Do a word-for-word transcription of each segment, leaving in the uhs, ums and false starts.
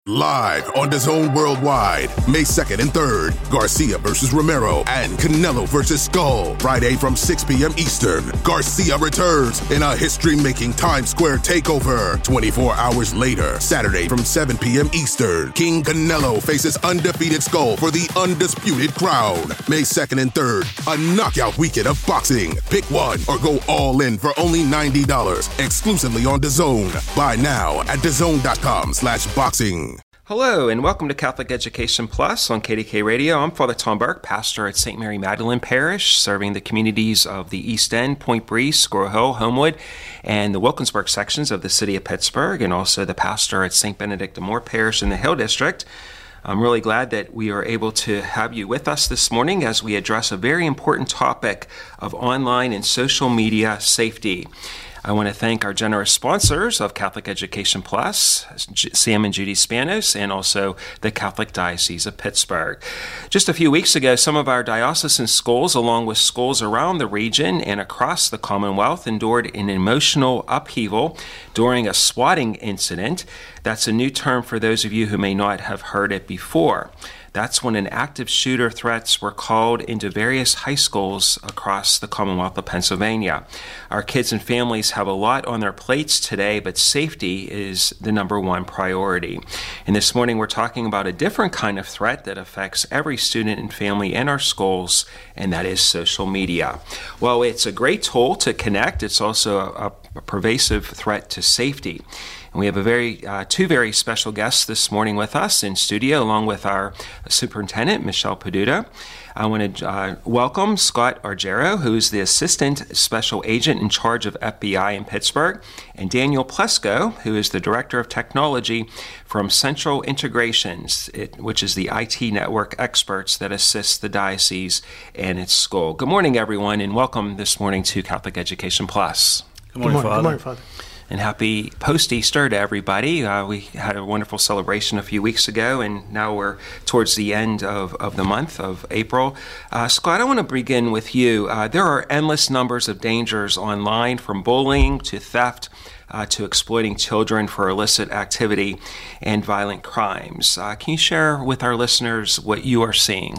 Live on DAZN Worldwide, May second and third, Garcia versus Romero and Canelo versus Skull. Friday from six p.m. Eastern, Garcia returns in a history-making Times Square takeover. twenty-four hours later, Saturday from seven p.m. Eastern, King Canelo faces undefeated Skull for the undisputed crown. May second and third, a knockout weekend of boxing. Pick one or go all in for only ninety dollars, exclusively on DAZN. Buy now at DAZN.com slash boxing. Hello, and welcome to Catholic Education Plus on K D K Radio. I'm Father Tom Burke, pastor at Saint Mary Magdalene Parish, serving the communities of the East End, Point Breeze, Squirrel Hill, Homewood, and the Wilkinsburg sections of the city of Pittsburgh, and also the pastor at Saint Benedict de Moore Parish in the Hill District. I'm really glad that we are able to have you with us this morning as we address a very important topic of online and social media safety. I want to thank our generous sponsors of Catholic Education Plus, Sam and Judy Spanos, and also the Catholic Diocese of Pittsburgh. Just a few weeks ago, some of our diocesan schools, along with schools around the region and across the Commonwealth, endured an emotional upheaval during a swatting incident. That's a new term for those of you who may not have heard it before. That's when an active shooter threats were called into various high schools across the Commonwealth of Pennsylvania. Our kids and families have a lot on their plates today, but safety is the number one priority. And this morning we're talking about a different kind of threat that affects every student and family in our schools, and that is social media. Well, it's a great tool to connect. It's also a, a pervasive threat to safety. And we have a very uh, two very special guests this morning with us in studio, along with our superintendent, Michelle Peduta. I want to uh, welcome Scott Argero, who is the Assistant Special Agent in charge of F B I in Pittsburgh, and Daniel Plesko, who is the Director of Technology from Central Integrations, it, which is the I T network experts that assist the diocese and its school. Good morning, everyone, and welcome this morning to Catholic Education Plus. Good morning, Good morning, Father. Good morning, Father. And happy post-Easter to everybody. Uh, we had a wonderful celebration a few weeks ago, and now we're towards the end of, of the month of April. Uh, Scott, I want to begin with you. Uh, there are endless numbers of dangers online, from bullying to theft uh, to exploiting children for illicit activity and violent crimes. Uh, can you share with our listeners what you are seeing?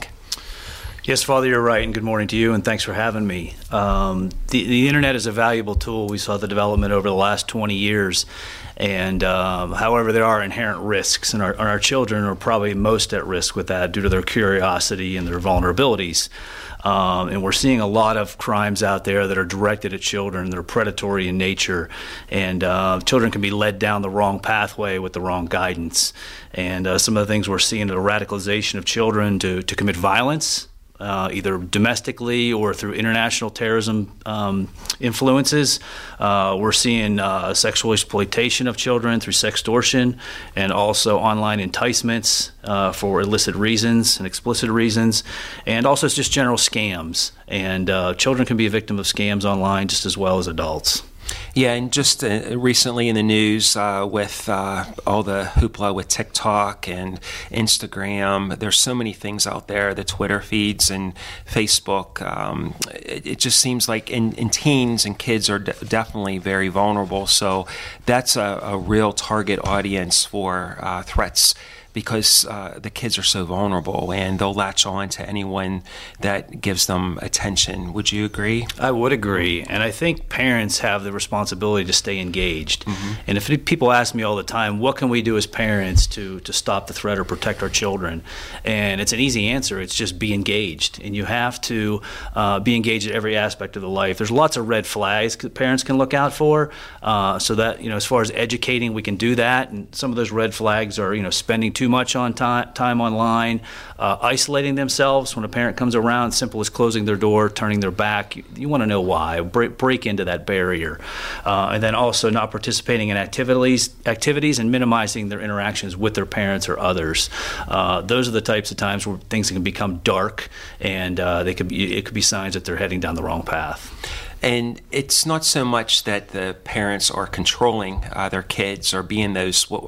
Yes, Father, you're right, and good morning to you, and thanks for having me. Um, the, the Internet is a valuable tool. We saw the development over the last twenty years, and um, however, there are inherent risks, and our, and our children are probably most at risk with that due to their curiosity and their vulnerabilities. Um, and we're seeing a lot of crimes out there that are directed at children. They're predatory in nature, and uh, children can be led down the wrong pathway with the wrong guidance. And uh, some of the things we're seeing are the radicalization of children to, to commit violence, Uh, either domestically or through international terrorism um, influences. Uh, we're seeing uh, sexual exploitation of children through sextortion, and also online enticements uh, for illicit reasons and explicit reasons, and also it's just general scams. And uh, children can be a victim of scams online just as well as adults. Yeah, and just uh, recently in the news uh, with uh, all the hoopla with TikTok and Instagram, there's so many things out there, the Twitter feeds and Facebook. Um, it, it just seems like in, in teens and kids are de- definitely very vulnerable. So that's a, a real target audience for uh, threats, because uh, the kids are so vulnerable and they'll latch on to anyone that gives them attention. Would you agree? I would agree. And I think parents have the responsibility to stay engaged. Mm-hmm. And if people ask me all the time, what can we do as parents to, to stop the threat or protect our children? And it's an easy answer. It's just be engaged. And you have to uh, be engaged at every aspect of the life. There's lots of red flags that parents can look out for. Uh, so that, you know, as far as educating, we can do that. And some of those red flags are, you know, spending too much on time, time online, uh, isolating themselves when a parent comes around, simple as closing their door, turning their back. You, you want to know why. Break, break into that barrier. Uh, and then also not participating in activities activities and minimizing their interactions with their parents or others. Uh, those are the types of times where things can become dark, and uh, they could be, it could be signs that they're heading down the wrong path. And it's not so much that the parents are controlling uh, their kids or being those what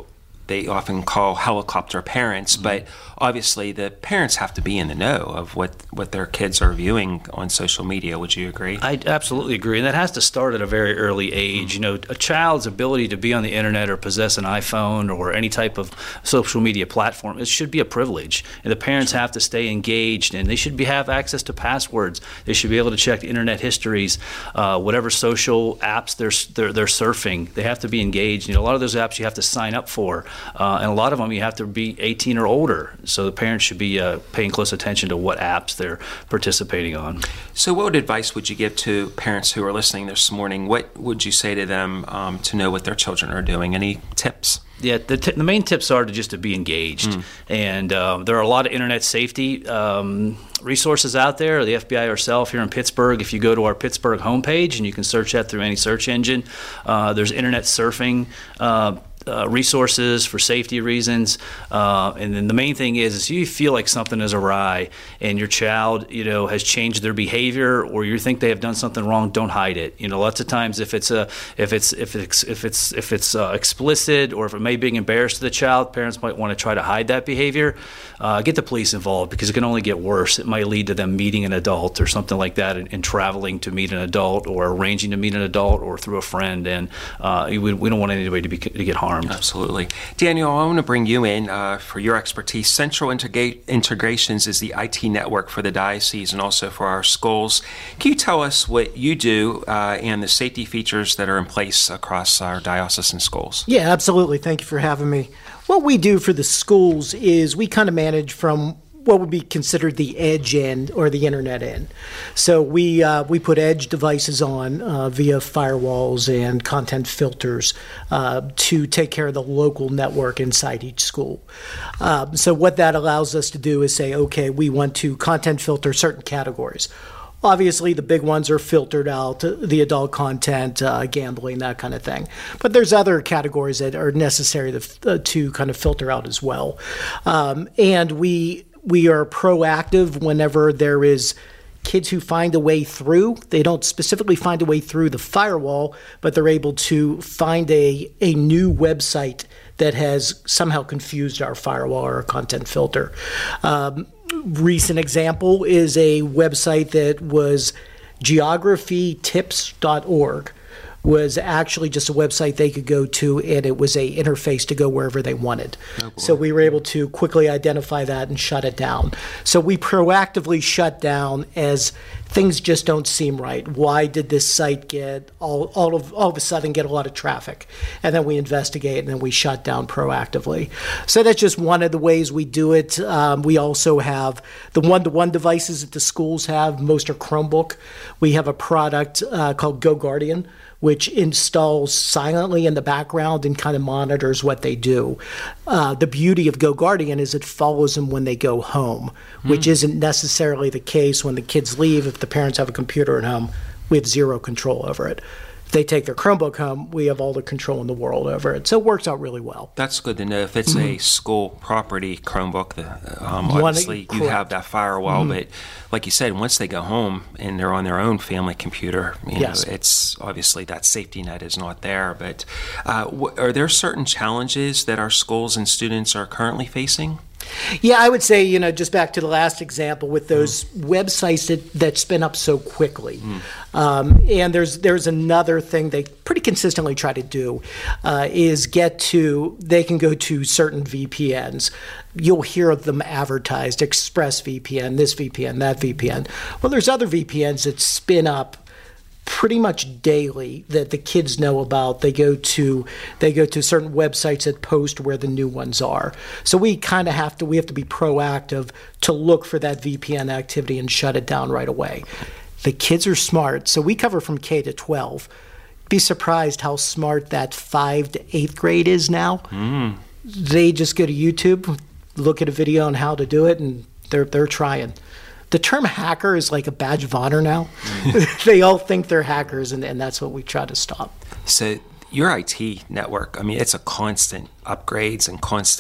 they often call helicopter parents, mm-hmm. but obviously the parents have to be in the know of what, what their kids are viewing on social media. Would you agree? I absolutely agree, and that has to start at a very early age. Mm-hmm. You know, a child's ability to be on the internet or possess an iPhone or any type of social media platform, it should be a privilege. And the parents have to stay engaged, and they should be have access to passwords. They should be able to check internet histories, uh, whatever social apps they're, they're they're surfing. They have to be engaged. You know, a lot of those apps you have to sign up for, uh, and a lot of them you have to be eighteen or older. So the parents should be uh, paying close attention to what apps they're participating on. So what advice would you give to parents who are listening this morning? What would you say to them um, to know what their children are doing? Any tips? Yeah, the, t- the main tips are to just to be engaged, mm. and um, there are a lot of internet safety um, resources out there. The F B I ourselves here in Pittsburgh, if you go to our Pittsburgh homepage and you can search that through any search engine, uh, there's internet surfing uh, Uh, resources for safety reasons, uh, and then the main thing is, is you feel like something is awry and your child, you know, has changed their behavior, or you think they have done something wrong. Don't hide it. You know, lots of times if it's a if it's if it's if it's if it's uh, explicit, or if it may be embarrassed to the child, parents might want to try to hide that behavior. Uh, get the police involved, because it can only get worse. It might lead to them meeting an adult or something like that, and, and traveling to meet an adult, or arranging to meet an adult, or through a friend. And uh, we, we don't want anybody to be to get harmed. Absolutely. Daniel, I want to bring you in uh, for your expertise. Central Integra- Integrations is the I T network for the diocese and also for our schools. Can you tell us what you do uh, and the safety features that are in place across our diocesan schools? Yeah, absolutely. Thank you for having me. What we do for the schools is we kind of manage from what would be considered the edge end or the internet end. So we uh, we put edge devices on uh, via firewalls and content filters uh, to take care of the local network inside each school. Um, so what that allows us to do is say, okay, we want to content filter certain categories. Obviously, the big ones are filtered out, the adult content, uh, gambling, that kind of thing. But there's other categories that are necessary to, uh, to kind of filter out as well. Um, and we we are proactive whenever there is kids who find a way through. They don't specifically find a way through the firewall, but they're able to find a, a new website that has somehow confused our firewall or our content filter. Um, recent example is a website that was geography tips dot org. Was actually just a website they could go to, and it was a interface to go wherever they wanted. Oh, so we were able to quickly identify that and shut it down. So we proactively shut down as things just don't seem right. Why did this site get all, all of all of a sudden get a lot of traffic? And then we investigate, and then we shut down proactively. So that's just one of the ways we do it. Um, we also have the one-to-one devices that the schools have. Most are Chromebook. We have a product uh, called GoGuardian, which installs silently in the background and kind of monitors what they do. Uh, the beauty of GoGuardian is it follows them when they go home, mm. which isn't necessarily the case when the kids leave. If the parents have a computer at home, we have zero control over it. If they take their Chromebook home, we have all the control in the world over it. So it works out really well. That's good to know. If it's mm-hmm. a school property Chromebook, the, um, obviously One, you have that firewall. Mm-hmm. But like you said, once they go home and they're on their own family computer, you yes. know, it's obviously that safety net is not there. But uh, w- are there certain challenges that our schools and students are currently facing? Yeah, I would say, you know, just back to the last example with those mm. websites that, that spin up so quickly. Mm. Um, and there's there's another thing they pretty consistently try to do uh, is get to, they can go to certain V P Ns. You'll hear them advertised, ExpressVPN, this V P N, that V P N. Well, there's other V P Ns that spin up pretty much daily that the kids know about. They go to they go to certain websites that post where the new ones are. So we kind of have to we have to be proactive to look for that V P N activity and shut it down right away. The kids are smart, so we cover from K to twelve. Be surprised how smart that five to eighth grade is now. Mm. They just go to YouTube, look at a video on how to do it, and they're they're trying. The term hacker is like a badge of honor now. Mm. They all think they're hackers, and, and that's what we try to stop. So your I T network, I mean, it's a constant upgrades and constant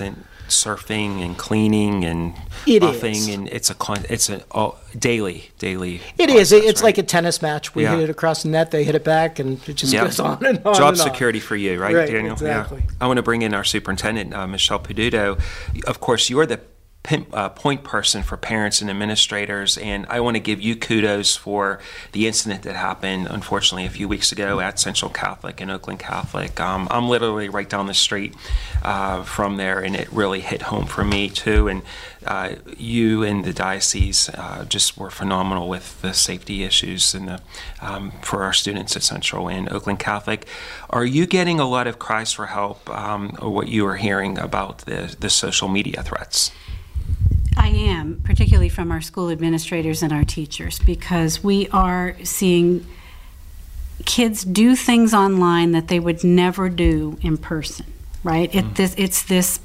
surfing and cleaning and it buffing, is. and it's a con- it's a oh, daily daily. It process, is. It's right? like a tennis match. We Yeah. hit it across the net, they hit it back, and it just Yeah. goes on and on. Job and on. security for you, right, Right, Daniel? exactly. Yeah. I want to bring in our superintendent, uh, Michelle Peduto. Of course, you're the pin, uh, point person for parents and administrators, and I want to give you kudos for the incident that happened, unfortunately, a few weeks ago at Central Catholic and Oakland Catholic. Um, I'm literally right down the street uh, from there, and it really hit home for me, too. And uh, you and the diocese uh, just were phenomenal with the safety issues and the, um, for our students at Central and Oakland Catholic. Are you getting a lot of cries for help, um, or what you are hearing about the, the social media threats? I am, particularly from our school administrators and our teachers, because we are seeing kids do things online that they would never do in person, right? Mm. It, this, it's this,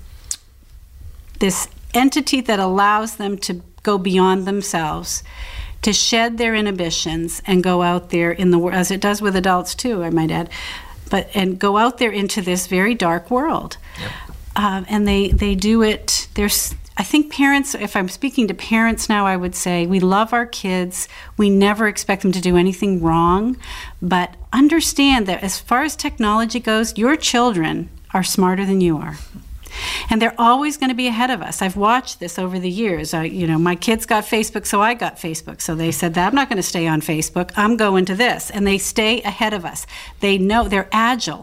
this entity that allows them to go beyond themselves, to shed their inhibitions and go out there in the world, as it does with adults too, I might add, but and go out there into this very dark world. Yep. Uh, and they, they do it, there's I think parents, if I'm speaking to parents now, I would say we love our kids. We never expect them to do anything wrong. But understand that as far as technology goes, your children are smarter than you are. And they're always going to be ahead of us. I've watched this over the years. I, you know, my kids got Facebook, so I got Facebook. So they said that I'm not going to stay on Facebook. I'm going to this. And they stay ahead of us. They know they're agile.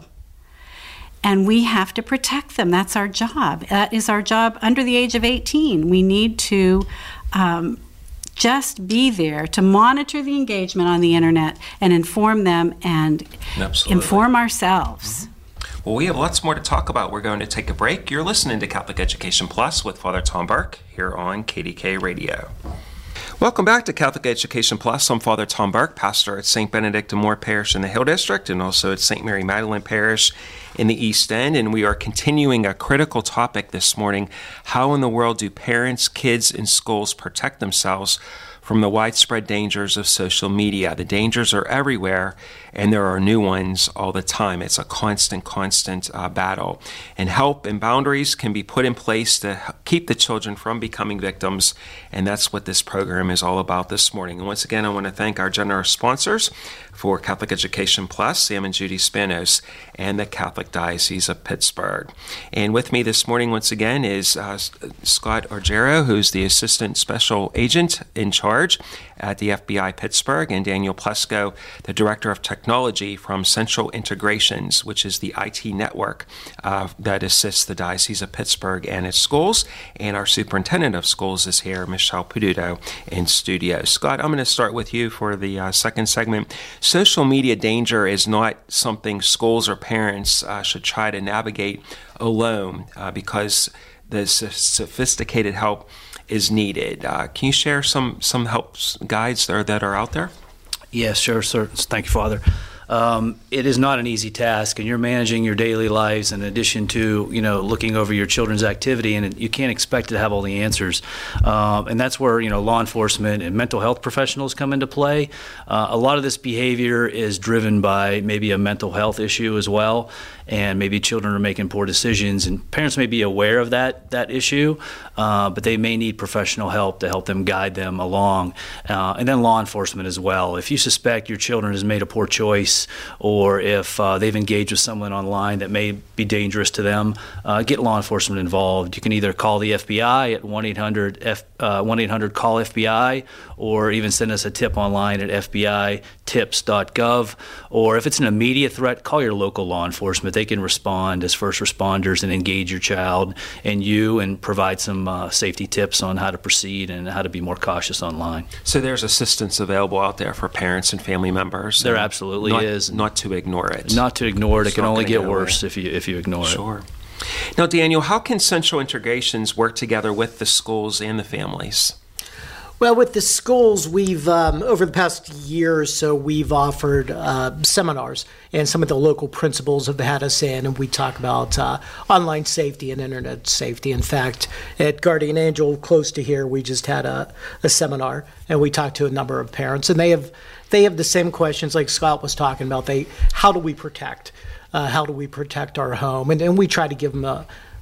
And we have to protect them. That's our job. That is our job under the age of eighteen. We need to um, just be there to monitor the engagement on the internet and inform them and Absolutely. Inform ourselves. Mm-hmm. Well, we have lots more to talk about. We're going to take a break. You're listening to Catholic Education Plus with Father Tom Burke here on K D K Radio. Welcome back to Catholic Education Plus. I'm Father Tom Burke, pastor at Saint Benedict de Moore Parish in the Hill District and also at Saint Mary Magdalene Parish in the East End. And we are continuing a critical topic this morning. How in the world do parents, kids, and schools protect themselves from the widespread dangers of social media? The dangers are everywhere, and there are new ones all the time. It's a constant, constant uh, battle. And help and boundaries can be put in place to keep the children from becoming victims, and that's what this program is all about this morning. And once again, I want to thank our generous sponsors for Catholic Education Plus, Sam and Judy Spanos, and the Catholic Diocese of Pittsburgh. And with me this morning, once again, is uh, Scott Argero, who's the Assistant Special Agent in charge at the F B I Pittsburgh, and Daniel Plesko, the Director of Technology from Central Integrations, which is the I T network uh, that assists the Diocese of Pittsburgh and its schools. And our Superintendent of Schools is here, Michelle Peduto, in studio. Scott, I'm going to start with you for the uh, second segment. Social media danger is not something schools or parents uh, should try to navigate alone uh, because the s- sophisticated help is needed. Uh, can you share some some help guides there that are out there? Yes, sure, sir. Thank you, Father. Um, it is not an easy task, and you're managing your daily lives in addition to, you know, looking over your children's activity, and you can't expect to have all the answers. Um, and that's where, you know, law enforcement and mental health professionals come into play. Uh, a lot of this behavior is driven by maybe a mental health issue as well, and maybe children are making poor decisions, and parents may be aware of that that issue, uh, but they may need professional help to help them guide them along. Uh, and then law enforcement as well. If you suspect your children has made a poor choice, or if uh, they've engaged with someone online that may be dangerous to them, uh, get law enforcement involved. You can either call the F B I at one eight hundred call F B I, or even send us a tip online at f b i tips dot gov. Or if it's an immediate threat, call your local law enforcement. They can respond as first responders and engage your child and you and provide some uh, safety tips on how to proceed and how to be more cautious online. So there's assistance available out there for parents and family members. There absolutely not, is. Not to ignore it. Not to ignore it. It It's can not only gonna get go worse away. if you if you ignore it. Sure. Now, Daniel, how can Central Integrations work together with the schools and the families? Well, with the schools, we've, um, over the past year or so, we've offered uh, seminars, and some of the local principals have had us in, and we talk about uh, online safety and internet safety. In fact, at Guardian Angel, close to here, we just had a, a seminar, and we talked to a number of parents, and they have they have the same questions like Scott was talking about. They, how do we protect? Uh, how do we protect our home? And, and we try to give them a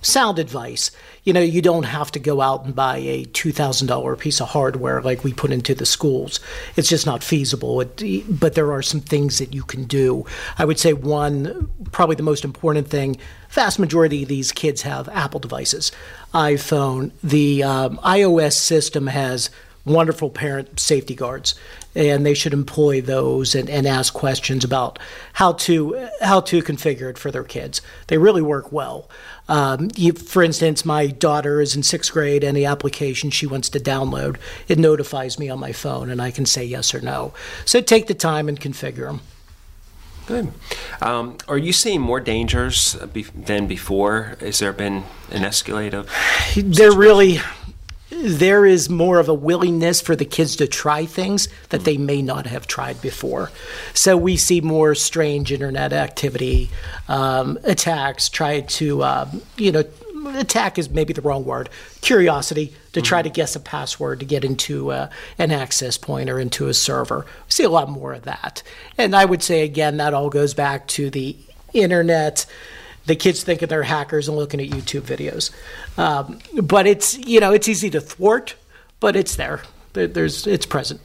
sound advice. You know, you don't have to go out and buy a two thousand dollars piece of hardware like we put into the schools. It's just not feasible. It, but there are some things that you can do. I would say one, probably the most important thing, vast majority of these kids have Apple devices, iPhone. The um, iOS system has wonderful parent safety guards, and they should employ those and, and ask questions about how to how to configure it for their kids. They really work well. Um, you, for instance, my daughter is in sixth grade, and the application she wants to download, it notifies me on my phone, and I can say yes or no. So take the time and configure them. Good. Um, are you seeing more dangers be- than before? Has there been an escalate of There really... There is more of a willingness for the kids to try things that they may not have tried before. So we see more strange internet activity, um, attacks, try to, um, you know, attack is maybe the wrong word, curiosity, to try to guess a password to get into uh, an access point or into a server. We see a lot more of that. And I would say, again, that all goes back to the internet, the kids thinking they're hackers and looking at YouTube videos. Um, but it's, you know, it's easy to thwart, but it's there. there there's, it's present.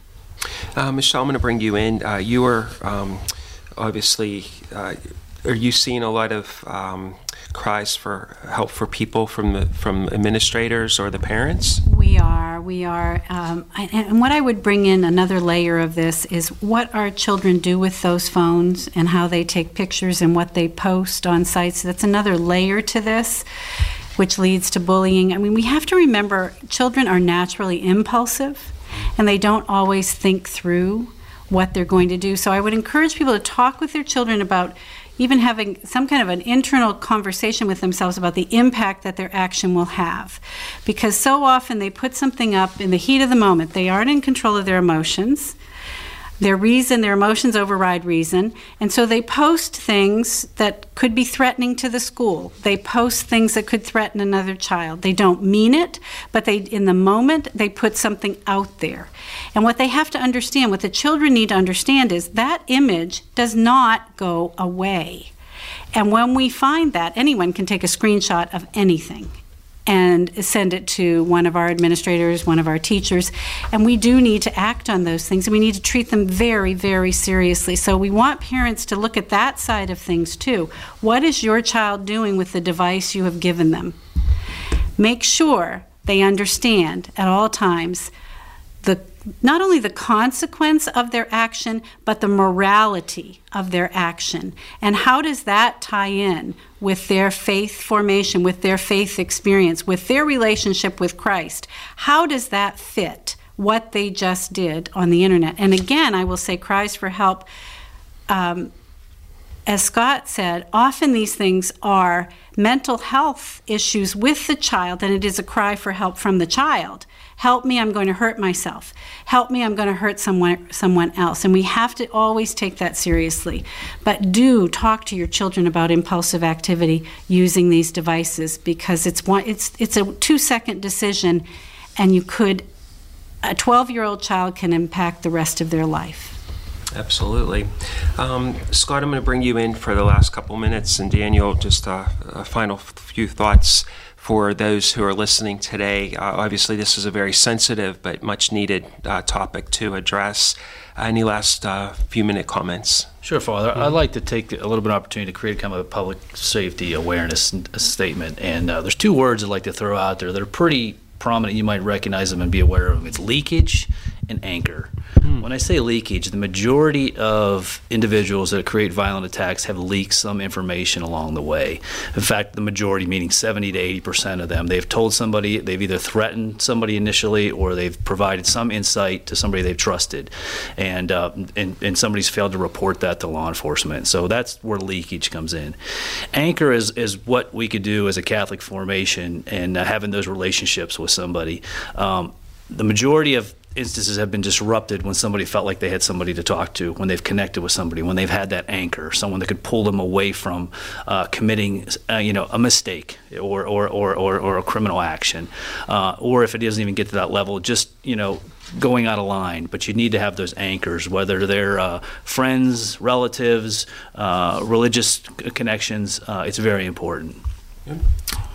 Uh, Michelle, I'm going to bring you in. Uh, you are um, obviously, uh, are you seeing a lot of um, cries for help for people from the, from administrators or the parents? We are, we are. Um, and, and what I would bring in another layer of this is what our children do with those phones and how they take pictures and what they post on sites. That's another layer to this, which leads to bullying. I mean, we have to remember children are naturally impulsive, and they don't always think through what they're going to do. So I would encourage people to talk with their children about even having some kind of an internal conversation with themselves about the impact that their action will have. Because so often they put something up in the heat of the moment. They aren't in control of their emotions. Their reason, their emotions override reason. And so they post things that could be threatening to the school. They post things that could threaten another child. They don't mean it, but they, in the moment, they put something out there. And what they have to understand, what the children need to understand is that image does not go away. And when we find that, anyone can take a screenshot of anything and send it to one of our administrators, one of our teachers. And we do need to act on those things, and we need to treat them very, very seriously. So we want parents to look at that side of things too. What is your child doing with the device you have given them? Make sure they understand at all times the not only the consequence of their action, but the morality of their action. And how does that tie in with their faith formation, with their faith experience, with their relationship with Christ? How does that fit what they just did on the internet? And again, I will say cries for help. Um, as Scott said, often these things are mental health issues with the child, and it is a cry for help from the child. Help me, I'm going to hurt myself. Help me, I'm going to hurt someone someone else. And we have to always take that seriously. But do talk to your children about impulsive activity using these devices, because it's one it's it's a two-second decision, and you could a twelve-year-old child can impact the rest of their life. Absolutely. Um, Scott, I'm going to bring you in for the last couple minutes, and Daniel, just uh, a final few thoughts for those who are listening today. Uh, obviously, this is a very sensitive but much needed uh, topic to address. Any last uh, few minute comments? Sure, Father. Mm-hmm. I'd like to take a little bit of opportunity to create kind of a public safety awareness statement. And uh, there's two words I'd like to throw out there that are pretty prominent. You might recognize them and be aware of them. It's leakage and anchor. Hmm. When I say leakage, the majority of individuals that create violent attacks have leaked some information along the way. In fact, the majority, meaning seventy to eighty percent of them, they've told somebody, they've either threatened somebody initially, or they've provided some insight to somebody they've trusted, and uh, and, and somebody's failed to report that to law enforcement. So that's where leakage comes in. Anchor is, is what we could do as a Catholic formation, and uh, having those relationships with somebody. Um, the majority of instances have been disrupted when somebody felt like they had somebody to talk to, when they've connected with somebody, when they've had that anchor, someone that could pull them away from uh, committing, uh, you know, a mistake or or or or, or a criminal action, uh, or if it doesn't even get to that level, just you know, going out of line. But you need to have those anchors, whether they're uh, friends, relatives, uh, religious connections. Uh, it's very important. Good.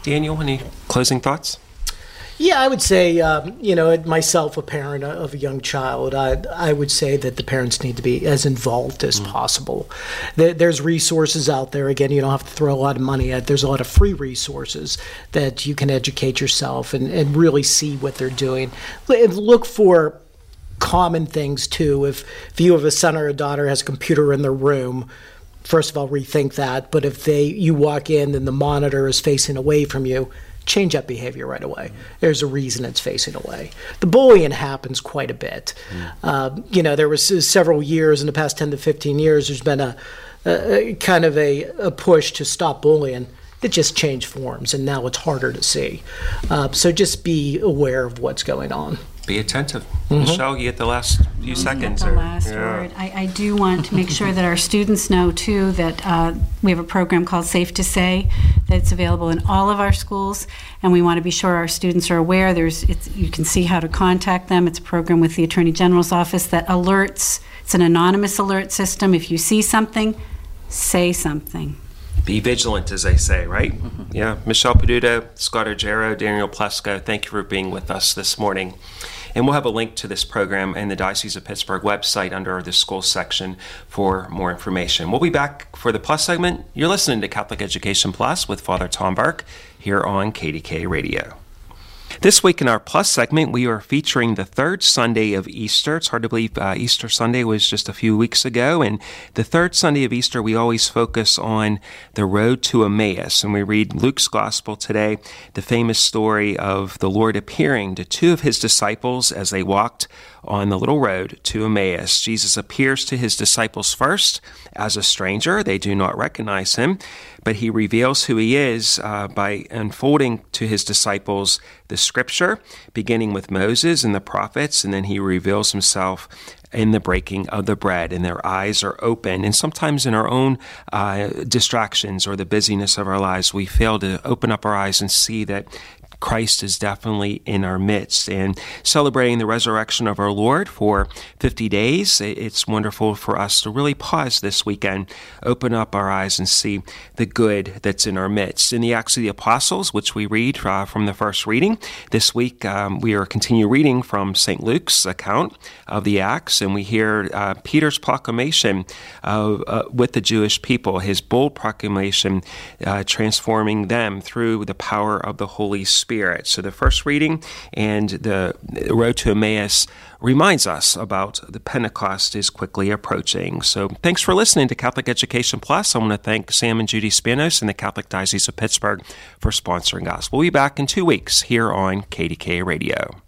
Daniel, any closing thoughts? Yeah, I would say, um, you know, myself, a parent of a young child, I, I would say that the parents need to be as involved as mm. possible. There, there's resources out there. Again, you don't have to throw a lot of money at it. There's a lot of free resources that you can educate yourself and, and really see what they're doing. Look for common things, too. If, if you have a son or a daughter who has a computer in their room, first of all, rethink that. But if they you walk in and the monitor is facing away from you, change that behavior right away. There's a reason it's facing away. The bullying happens quite a bit. Mm. Uh, you know, there was several years in the past ten to fifteen years, there's been a, a, a kind of a, a push to stop bullying. It just changed forms, and now it's harder to see. Uh, so just be aware of what's going on. Be attentive. Mm-hmm. Michelle, you get the last few you seconds. Get the or, last yeah. word. I, I do want to make sure that our students know, too, that uh, we have a program called Safe to Say that's available in all of our schools, and we want to be sure our students are aware. There's, it's, you can see how to contact them. It's a program with the Attorney General's office that alerts. It's an anonymous alert system. If you see something, say something. Be vigilant, as they say, right? Mm-hmm. Yeah. Michelle Peduto, Scott Argero, Daniel Plesko, thank you for being with us this morning. And we'll have a link to this program in the Diocese of Pittsburgh website under the school section for more information. We'll be back for the Plus segment. You're listening to Catholic Education Plus with Father Tom Burke here on K D K Radio. This week in our Plus segment, we are featuring the third Sunday of Easter. It's hard to believe uh, Easter Sunday was just a few weeks ago. And the third Sunday of Easter, we always focus on the road to Emmaus. And we read Luke's Gospel today, the famous story of the Lord appearing to two of his disciples as they walked on the little road to Emmaus. Jesus appears to his disciples first as a stranger. They do not recognize him, but he reveals who he is uh, by unfolding to his disciples the scripture, beginning with Moses and the prophets, and then he reveals himself in the breaking of the bread, and their eyes are open. And sometimes in our own uh, distractions or the busyness of our lives, we fail to open up our eyes and see that Christ is definitely in our midst. And celebrating the resurrection of our Lord for fifty days, it's wonderful for us to really pause this weekend, open up our eyes and see the good that's in our midst. In the Acts of the Apostles, which we read uh, from the first reading, this week um, we are continue reading from Saint Luke's account of the Acts, and we hear uh, Peter's proclamation uh, uh, with the Jewish people, his bold proclamation uh, transforming them through the power of the Holy Spirit. Spirit. So the first reading and the road to Emmaus reminds us about the Pentecost is quickly approaching. So thanks for listening to Catholic Education Plus. I want to thank Sam and Judy Spanos and the Catholic Diocese of Pittsburgh for sponsoring us. We'll be back in two weeks here on K D K Radio.